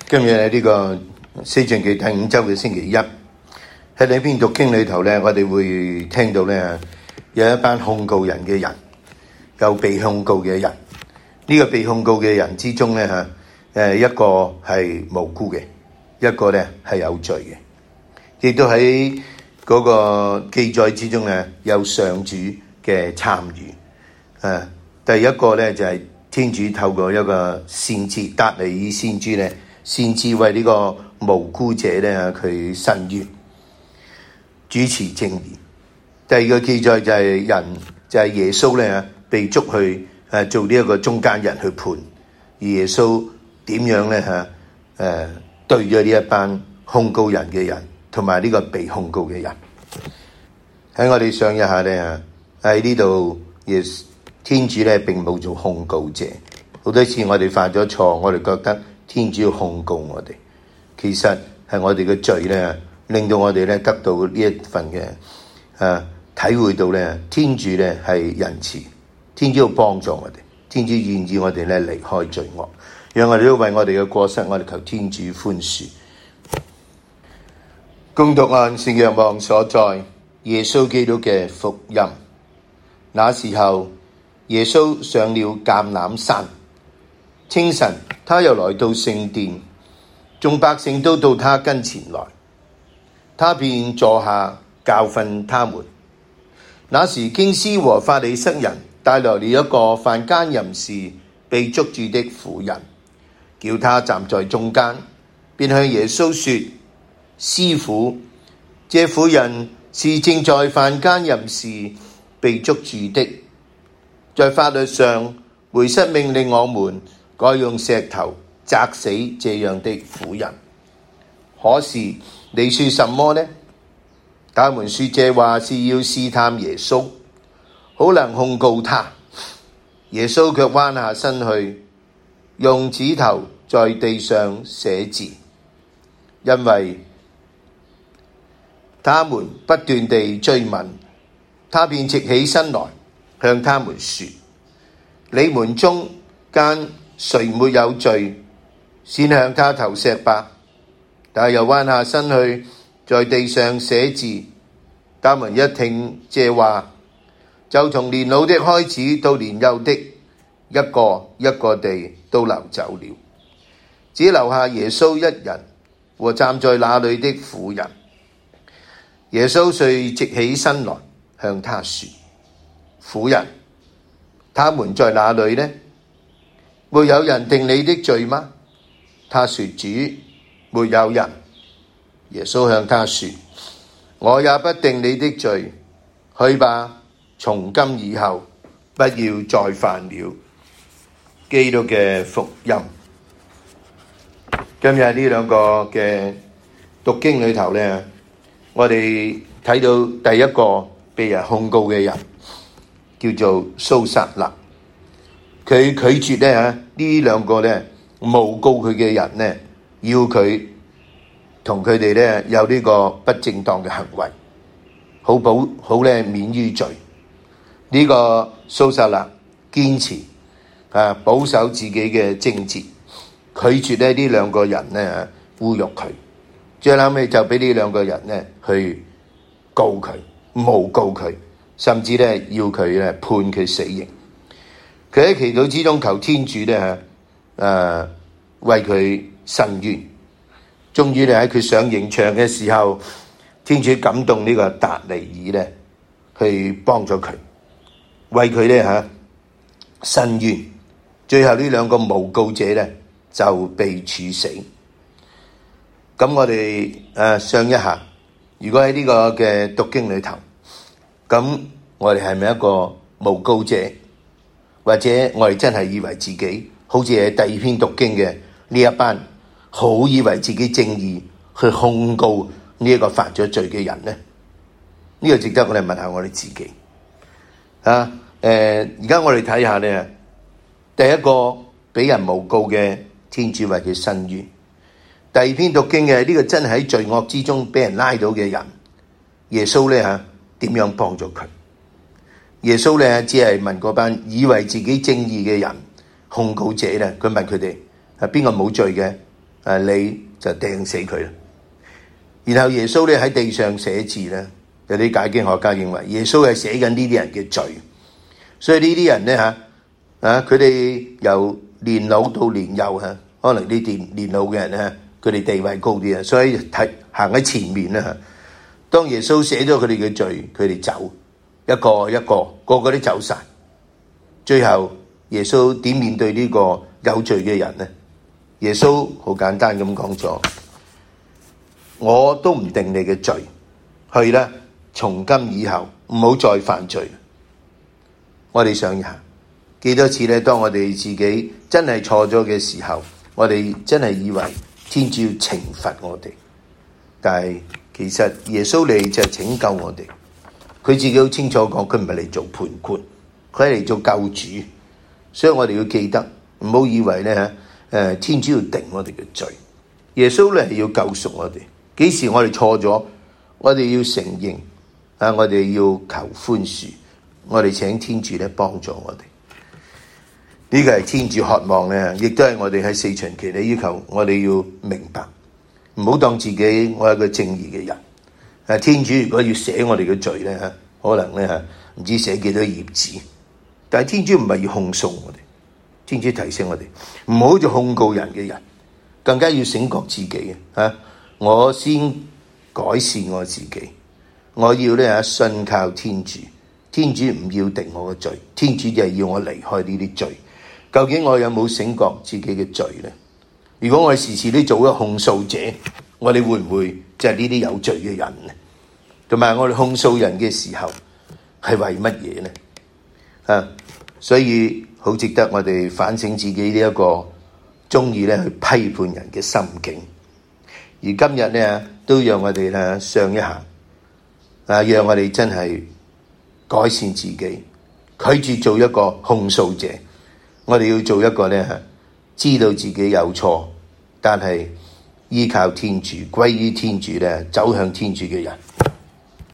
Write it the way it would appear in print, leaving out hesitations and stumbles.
今日喺呢個四旬期第5週嘅星期一，喺呢篇讀經裏頭咧，我哋會聽到咧有一班控告人嘅人，有被控告嘅人。呢個被控告嘅人之中咧一個係無辜嘅，一個咧係有罪嘅，亦都喺嗰個記載之中咧有上主嘅參與。第一個咧就係天主透過一個先知達尼爾先知咧，先至為呢個無辜者咧佢伸冤，主持正義。第二個記載就係就係耶穌咧被捉去做呢一個中間人去判，而耶穌點樣咧對咗呢一班控告人嘅人同埋呢個被控告嘅人。喺我哋想一下咧喺呢度，天主咧並冇做控告者。好多次我哋犯咗錯，我哋覺得天主要控告我哋，其實係我哋嘅罪咧，令到我哋咧得到呢一份嘅體會到咧，天主咧係仁慈，天主要幫助我哋，天主願意我哋咧離開罪惡，讓我哋都為我哋嘅過失，我哋求天主寬恕。恭讀按聖若望所載耶穌基督嘅福音。那時候，耶穌上了橄欖山。清晨，他又來到聖殿，眾百姓都到他跟前來，他便坐下教訓他們。那時，經師和法利塞人帶來了一個犯姦淫時被捉住的婦人，叫他站在中間，便向耶穌說：師傅，這婦人是正在犯姦淫時被捉住的，在法律上，梅瑟命令我們該用石頭砸死這樣的婦人。可是你說什麼呢？他們說這話是要試探耶穌，好能控告他。耶穌卻彎下身去，用指頭在地上寫字，因為他們不斷地追問，他便直起身來，向他們說：你們中間誰沒有罪，先向他投石吧。但又彎下身去，在地上寫字。他們一聽這話，就從年老的開始到年幼的，一個一個地都流走了，只留下耶穌一人和站在那裏的婦人。耶穌遂直起身來，向他說：婦人，他們在哪裏呢？沒有人定你的罪嗎？他說：主，沒有人。耶穌向他說：我也不定你的罪，去吧，從今以後不要再犯了。基督嘅福音。今日呢兩個嘅讀經裏頭呢，我哋睇到第一個被人控告嘅人叫做蘇撒勒。佢拒絕呢兩個誣告佢嘅人呢，要佢同佢哋呢有呢個不正當嘅行為，好免於罪。呢個蘇撒勒堅持保守自己嘅正直，拒絕呢兩個人呢侮辱佢，最後尾就俾呢兩個人呢去告佢，誣告佢，甚至呢要佢呢判佢死刑。佢喺祈禱之中求天主為佢伸冤。終於喺佢上刑場嘅時候，天主感動呢個達尼爾去幫咗佢，為佢伸冤。最後呢兩個誣告者就被處死。咁我哋想一下，如果喺呢個嘅讀經裏頭，咁我哋係咪一個誣告者？或者我哋真係以為自己好似係第二篇讀經嘅呢一班，好以為自己正義去控告呢一個犯咗罪嘅人呢？呢個值得我哋問下我哋自己。而家我哋睇下呢，第一個俾人誣告嘅天主為佢伸冤。第二篇讀經嘅呢個真係喺罪惡之中俾人拉到嘅人，耶穌呢點樣幫助佢？耶穌呢只係問嗰班以為自己正義嘅人，控告者呢，佢問佢哋邊個冇罪嘅？ 你就掟死佢啦。然後耶穌咧喺地上寫字咧，有啲解經學家認為耶穌係寫緊呢啲人嘅罪，所以呢啲人咧佢哋由年老到年幼可能呢啲年老嘅人咧，佢哋地位高啲啊，所以行喺前面啦。當耶穌寫咗佢哋嘅罪，佢哋走一個一個，個個都走晒。最後耶穌點面對呢個有罪嘅人呢？耶穌好簡單咁講咗：我都唔定你嘅罪，去啦，從今以後唔好再犯罪。我哋想一下，幾多次咧？當我哋自己真係錯咗嘅時候，我哋真係以為天主要懲罰我哋，但係其實耶穌嚟就係拯救我哋。佢自己好清楚講，佢唔係嚟做判官，佢係嚟做救主。所以我哋要記得，唔好以為咧天主要定我哋嘅罪。耶穌咧係要救贖我哋。幾時我哋錯咗，我哋要承認我哋要求寬恕，我哋請天主咧幫助我哋。呢個係天主渴望咧，亦都係我哋喺四旬期咧要求我哋要明白，唔好當自己我係個正義嘅人。天主如果要寫我哋嘅罪咧，可能咧唔知寫幾多頁紙。但係天主唔係要控訴我哋，天主提醒我哋唔好做控告人嘅人，更加要醒覺自己我先改善我自己，我要咧信靠天主。天主唔要定我嘅罪，天主就係要我離開呢啲罪。究竟我有冇醒覺自己嘅罪呢？如果我哋時時都做一個控訴者，我哋會唔會即係呢啲有罪嘅人呢？同埋我哋控訴人嘅時候係為乜嘢呢？所以好值得我哋反省自己呢一個中意咧去批判人嘅心境。而今日咧都讓我哋咧上一下，讓我哋真係改善自己，拒絕做一個控訴者。我哋要做一個咧知道自己有錯，但係依靠天主、歸於天主咧走向天主嘅人。